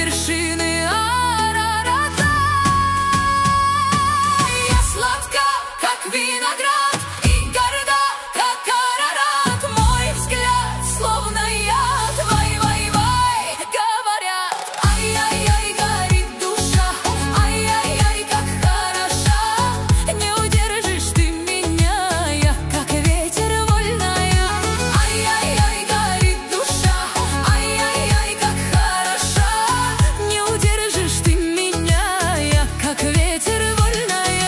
вершины Арарата. Я сладка, как виноград, и горда, как Арарат. Мой взгляд словно яд, вай-вай-вай, говорят. Ай-яй-яй, горит душа, ай-яй-яй, как хороша. Не удержишь ты меня, я как ветер вольная. Ай-яй-яй, горит душа, ай-яй-яй, как хороша. Не удержишь ты меня, я как ветер вольная.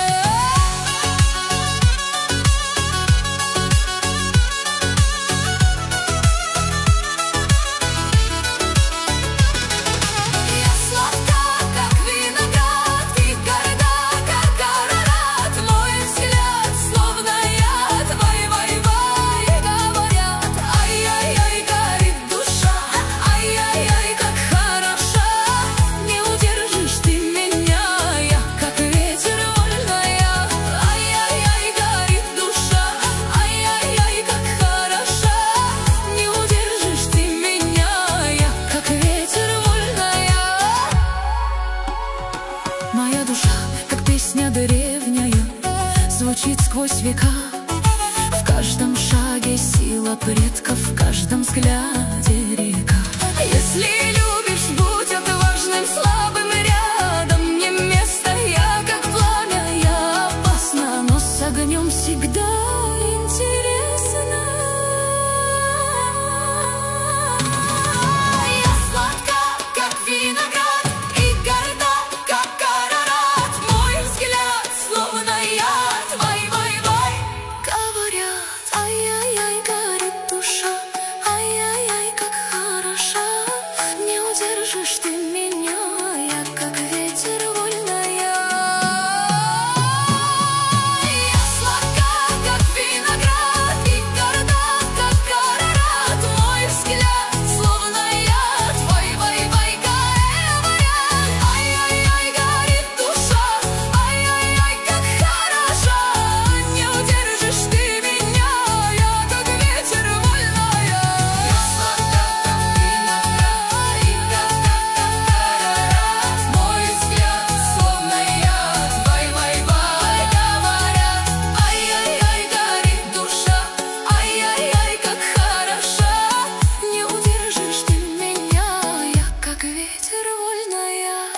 Я сладка, как виноград, и горда, как Арарат. Мой взгляд словно яд, вай-вай-вай, говорят. Ай-яй-яй, горит душа, ай-яй-яй, как хороша. Не удержишь ты меня, я как ветер вольная. Ай-яй-яй, горит душа, ай-яй-яй, как хороша. Не удержишь ты меня, я как ветер вольная. Моя душа, как песня древняя, звучит сквозь века. В каждом шаге сила предков, в каждом взгляде река. Если любишь, будь отважным, слабым рядом не место. Я как пламя, я опасна, но с огнем всегда интересно. Я сладка, как виноград, и горда, как Арарат. Мой взгляд словно яд, вай-вай-вай, говорят. Ай-яй-яй, горит душа, ай-яй-яй, как хороша. Не удержишь ты меня, я как ветер вольная. Я сладка, как виноград, и горда, как Арарат. Мой взгляд словно яд, вай-вай-вай, говорят. Ай-яй-яй, горит душа, ай-яй-яй, как хороша. Не удержишь ты меня, я как ветер вольная. Я сладка, как виноград, и горда, как Арарат. Мой взгляд словно яд, вай-вай-вай, говорят. Ай-яй-яй, горит душа, ай-яй-яй, как хороша. Не удержишь ты меня, я как ветер вольная.